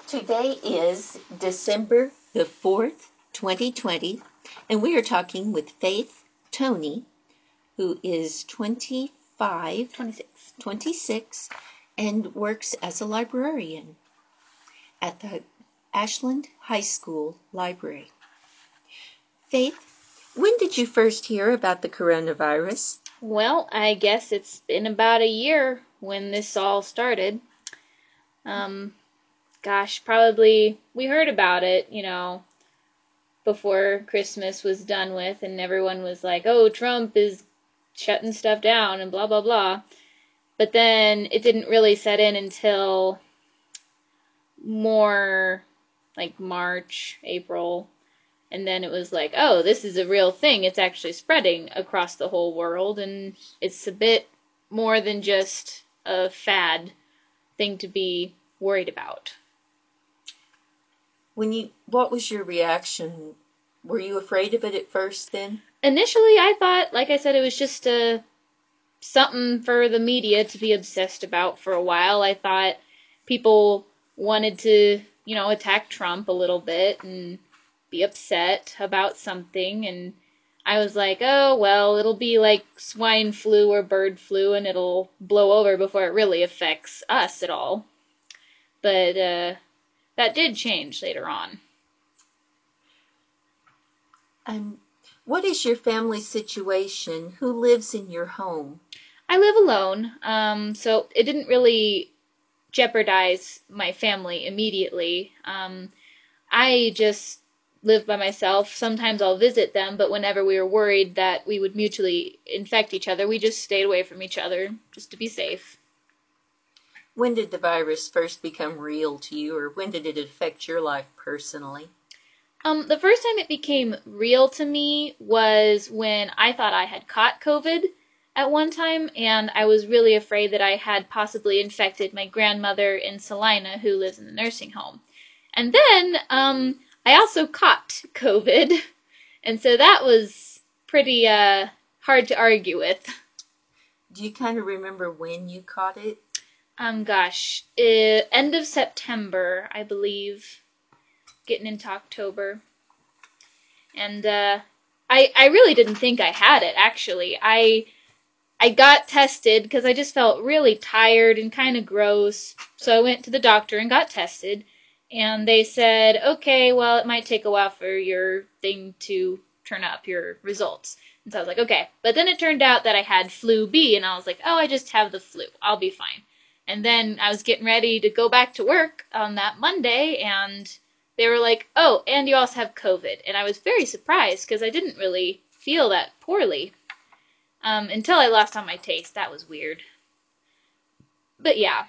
Today is December the 4th, 2020, and we are talking with Faith Tony, who is 26, and works as a librarian at the Ashland High School Library. Faith, when did you first hear about the coronavirus? Well, I guess it's been about a year when this all started. Probably we heard about it, before Christmas was done with, and everyone was like, oh, Trump is shutting stuff down and blah, blah, blah. But then it didn't really set in until more like March, April. And then it was like, oh, this is a real thing. It's actually spreading across the whole world, and it's a bit more than just a fad thing to be worried about. What was your reaction? Were you afraid of it at first then? Initially, I thought, like I said, it was just something for the media to be obsessed about for a while. I thought people wanted to, attack Trump a little bit and be upset about something. And I was like, oh, well, it'll be like swine flu or bird flu, and it'll blow over before it really affects us at all. But that did change later on. What is your family situation? Who lives in your home? I live alone, so it didn't really jeopardize my family immediately. I just live by myself. Sometimes I'll visit them, but whenever we were worried that we would mutually infect each other, we just stayed away from each other just to be safe. When did the virus first become real to you, or when did it affect your life personally? The first time it became real to me was when I thought I had caught COVID at one time, and I was really afraid that I had possibly infected my grandmother in Salina, who lives in the nursing home. And then I also caught COVID, and so that was pretty hard to argue with. Do you kind of remember when you caught it? End of September, I believe, getting into October. And I really didn't think I had it, actually. I got tested because I just felt really tired and kind of gross. So I went to the doctor and got tested. And they said, okay, well, it might take a while for your thing to turn up, your results. And so I was like, okay. But then it turned out that I had flu B, and I was like, oh, I just have the flu. I'll be fine. And then I was getting ready to go back to work on that Monday, and they were like, oh, and you also have COVID. And I was very surprised because I didn't really feel that poorly until I lost all my taste. That was weird. But yeah.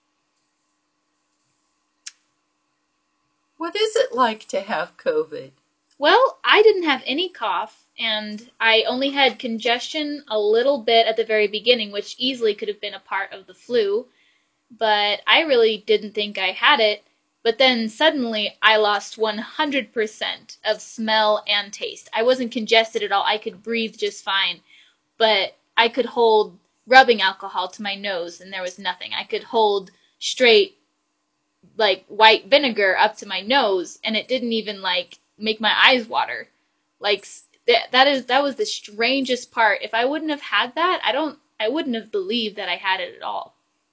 What is it like to have COVID? Well, I didn't have any cough, and I only had congestion a little bit at the very beginning, which easily could have been a part of the flu. But I really didn't think I had it. But then suddenly I lost 100% of smell and taste. I wasn't congested at all. I could breathe just fine. But I could hold rubbing alcohol to my nose and there was nothing. I could hold straight like white vinegar up to my nose and it didn't even like make my eyes water. Like that was the strangest part. If I wouldn't have had that, I wouldn't have believed that I had it at all.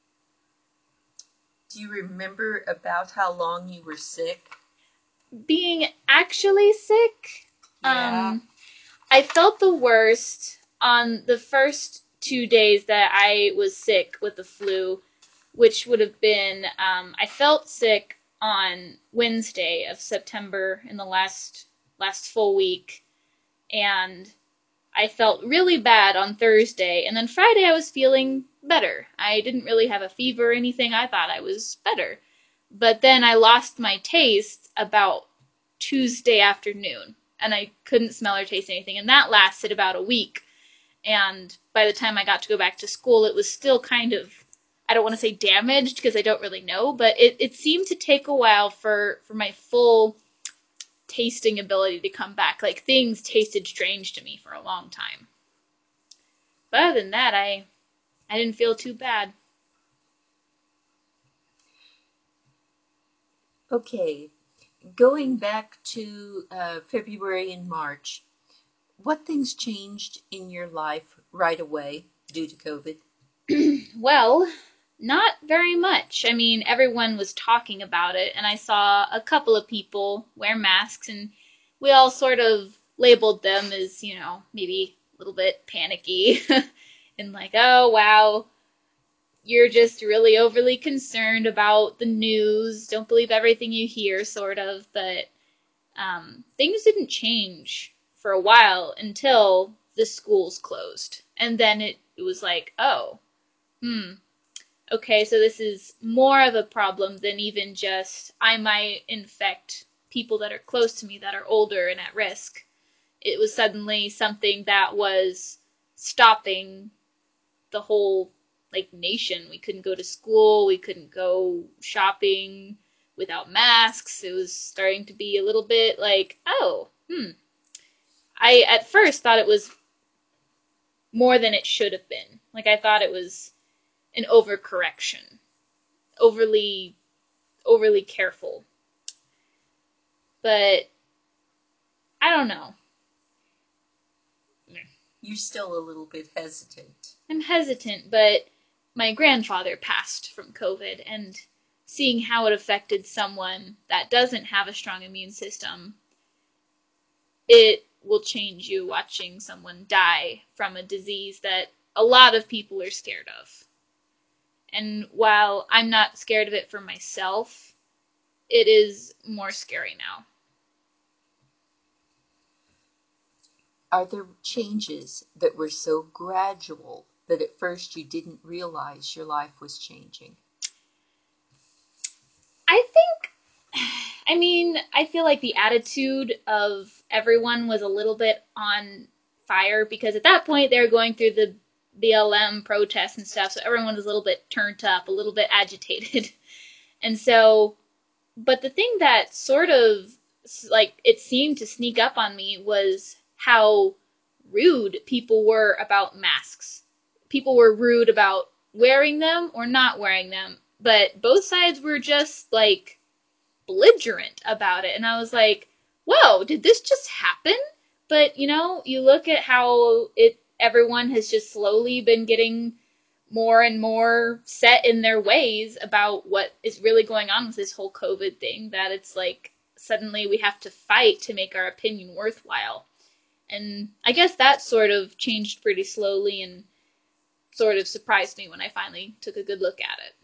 Do you remember about how long you were sick? Being actually sick, Yeah. I felt the worst on the first 2 days that I was sick with the flu, which would have been, I felt sick on Wednesday of September in the last full week, and I felt really bad on Thursday, and then Friday I was feeling better. I didn't really have a fever or anything. I thought I was better. But then I lost my taste about Tuesday afternoon, and I couldn't smell or taste anything, and that lasted about a week. And by the time I got to go back to school, it was still kind of, I don't want to say damaged because I don't really know, but it seemed to take a while for my full tasting ability to come back. Like, things tasted strange to me for a long time. But other than that, I didn't feel too bad. Okay, going back to February and March, what things changed in your life right away due to COVID? Well, not very much. I mean, everyone was talking about it, and I saw a couple of people wear masks, and we all sort of labeled them as, maybe a little bit panicky and like, oh, wow, you're just really overly concerned about the news. Don't believe everything you hear, sort of. But things didn't change for a while until the schools closed. And then it was like, oh, okay, so this is more of a problem than even just I might infect people that are close to me that are older and at risk. It was suddenly something that was stopping the whole nation. We couldn't go to school, we couldn't go shopping without masks. It was starting to be a little bit like, oh, I at first thought it was more than it should have been. Like I thought it was an overcorrection, overly overly careful. But I don't know. You're still a little bit hesitant. I'm hesitant, but my grandfather passed from COVID, and seeing how it affected someone that doesn't have a strong immune system, it will change you watching someone die from a disease that a lot of people are scared of. And while I'm not scared of it for myself, it is more scary now. Are there changes that were so gradual that at first you didn't realize your life was changing? I think, I feel like the attitude of everyone was a little bit on fire because at that point they were going through the BLM protests and stuff, so everyone was a little bit turned up, a little bit agitated. And so, but the thing that sort of, it seemed to sneak up on me was how rude people were about masks. People were rude about wearing them or not wearing them, but both sides were just belligerent about it. And I was like, whoa, did this just happen? But you look at how everyone has just slowly been getting more and more set in their ways about what is really going on with this whole COVID thing, that it's like suddenly we have to fight to make our opinion worthwhile. And I guess that sort of changed pretty slowly and sort of surprised me when I finally took a good look at it.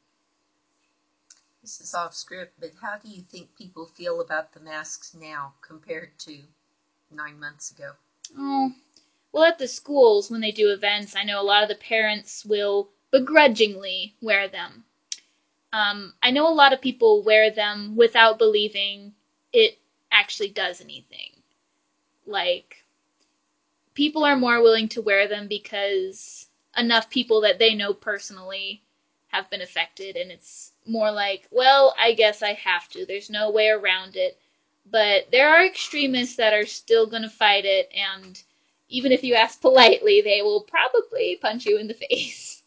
This is off script, but how do you think people feel about the masks now compared to 9 months ago? Oh, well, at the schools, when they do events, I know a lot of the parents will begrudgingly wear them. I know a lot of people wear them without believing it actually does anything. Like, people are more willing to wear them because enough people that they know personally have been affected, and it's more like, well, I guess I have to. There's no way around it. But there are extremists that are still going to fight it, and even if you ask politely, they will probably punch you in the face.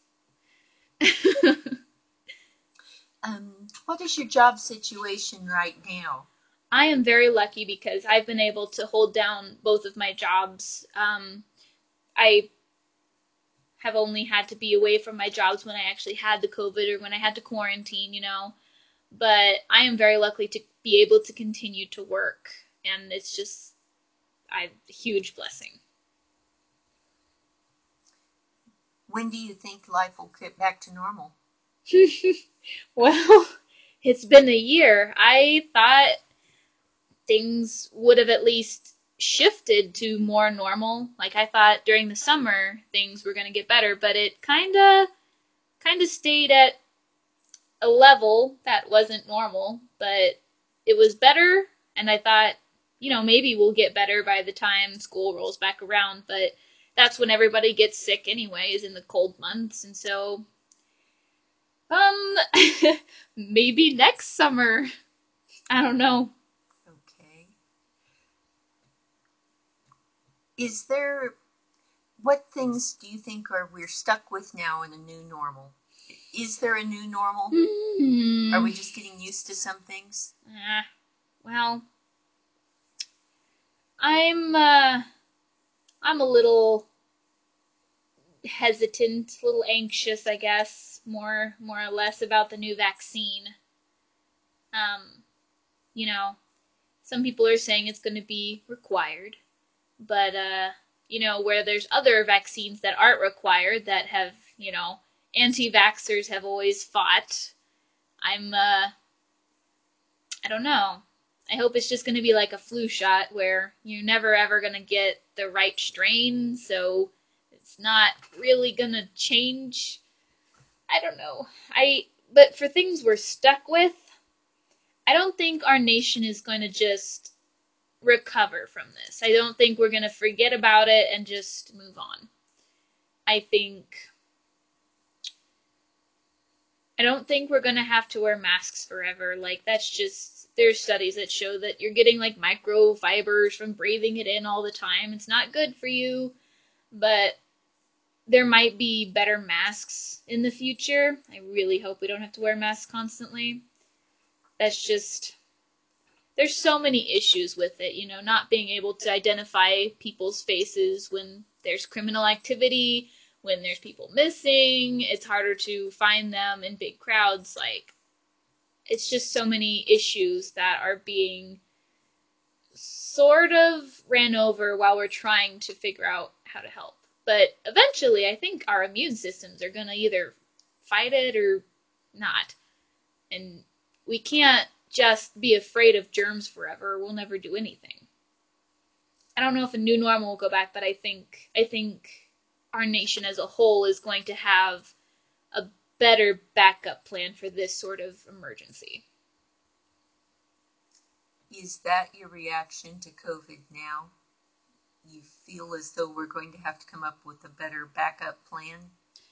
What is your job situation right now? I am very lucky because I've been able to hold down both of my jobs. I have only had to be away from my jobs when I actually had the COVID or when I had to quarantine. But I am very lucky to be able to continue to work, and it's just a huge blessing. When do you think life will get back to normal? Well, it's been a year. I thought things would have at least shifted to more normal. Like I thought during the summer things were going to get better, but it kind of stayed at a level that wasn't normal, but it was better, and I thought, maybe we'll get better by the time school rolls back around, but that's when everybody gets sick anyway, is in the cold months, and so um maybe next summer. I don't know. Okay. Is there, what things do you think are we're stuck with now in a new normal? Is there a new normal? Are we just getting used to some things? Well, I'm a little hesitant, a little anxious, I guess, more or less about the new vaccine. You know, some people are saying it's going to be required, but where there's other vaccines that aren't required that have, anti-vaxxers have always fought. I don't know. I hope it's just going to be like a flu shot where you're never ever going to get the right strain, so it's not really going to change. I don't know. But for things we're stuck with, I don't think our nation is going to just recover from this. I don't think we're going to forget about it and just move on. I don't think we're going to have to wear masks forever. Like, that's just, there's studies that show that you're getting like microfibers from breathing it in all the time. It's not good for you, but there might be better masks in the future. I really hope we don't have to wear masks constantly. That's just, there's so many issues with it, not being able to identify people's faces when there's criminal activity, when there's people missing. It's harder to find them in big crowds. Like, it's just so many issues that are being sort of ran over while we're trying to figure out how to help. But eventually, I think our immune systems are going to either fight it or not. And we can't just be afraid of germs forever. We'll never do anything. I don't know if a new normal will go back, but I think our nation as a whole is going to have a better backup plan for this sort of emergency. Is that your reaction to COVID now? You feel as though we're going to have to come up with a better backup plan?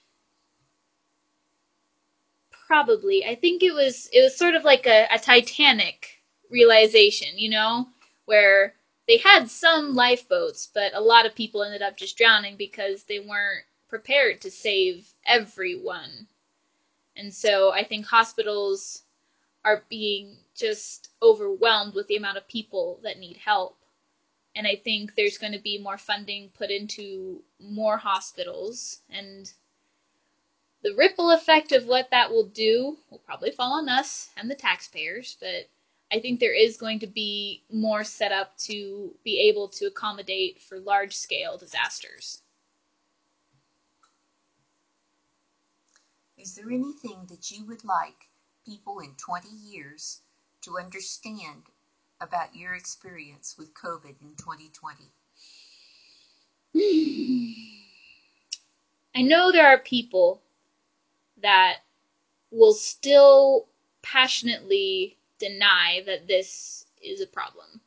Probably. I think it was sort of like a Titanic realization, where they had some lifeboats, but a lot of people ended up just drowning because they weren't prepared to save everyone. And so I think hospitals are being just overwhelmed with the amount of people that need help. And I think there's going to be more funding put into more hospitals, and the ripple effect of what that will do will probably fall on us and the taxpayers, but I think there is going to be more set up to be able to accommodate for large-scale disasters. Is there anything that you would like people in 20 years to understand about your experience with COVID in 2020? I know there are people that will still passionately deny that this is a problem.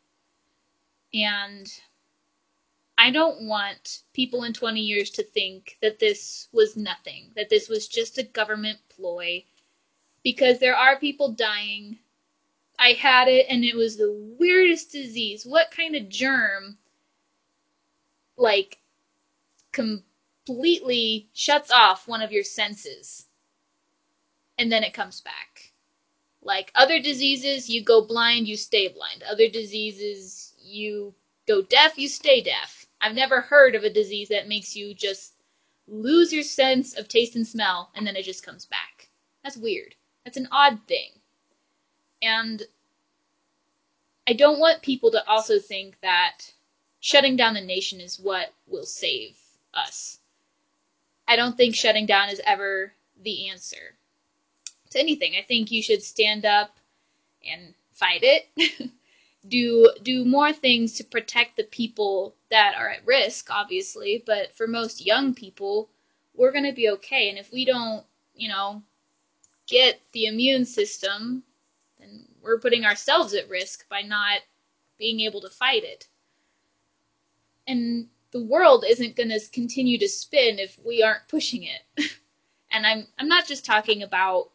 And I don't want people in 20 years to think that this was nothing, that this was just a government ploy, because there are people dying. I had it and it was the weirdest disease. What kind of germ, like, completely shuts off one of your senses and then it comes back? Like, other diseases, you go blind, you stay blind. Other diseases, you go deaf, you stay deaf. I've never heard of a disease that makes you just lose your sense of taste and smell and then it just comes back. That's weird. That's an odd thing. And I don't want people to also think that shutting down the nation is what will save us. I don't think shutting down is ever the answer to anything. I think you should stand up and fight it. do more things to protect the people that are at risk, obviously, but for most young people, we're going to be okay. And if we don't, get the immune system, then we're putting ourselves at risk by not being able to fight it. And the world isn't going to continue to spin if we aren't pushing it. And I'm not just talking about,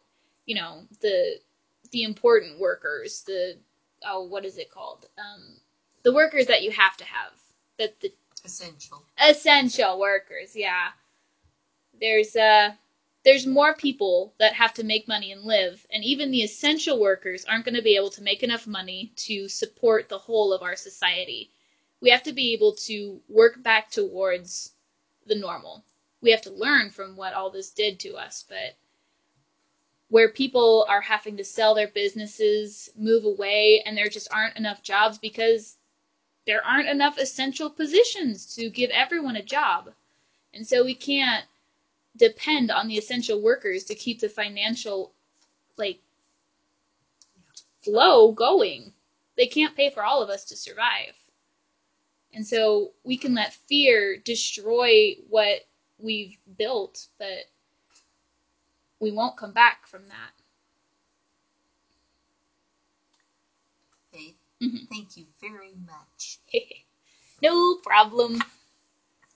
the important workers, what is it called? The workers that you have to have. Essential. Essential workers, yeah. There's there's more people that have to make money and live, and even the essential workers aren't going to be able to make enough money to support the whole of our society. We have to be able to work back towards the normal. We have to learn from what all this did to us, but where people are having to sell their businesses, move away, and there just aren't enough jobs because there aren't enough essential positions to give everyone a job. And so we can't depend on the essential workers to keep the financial flow going. They can't pay for all of us to survive. And so we can let fear destroy what we've built, but we won't come back from that. Faith, Mm-hmm. thank you very much. No problem.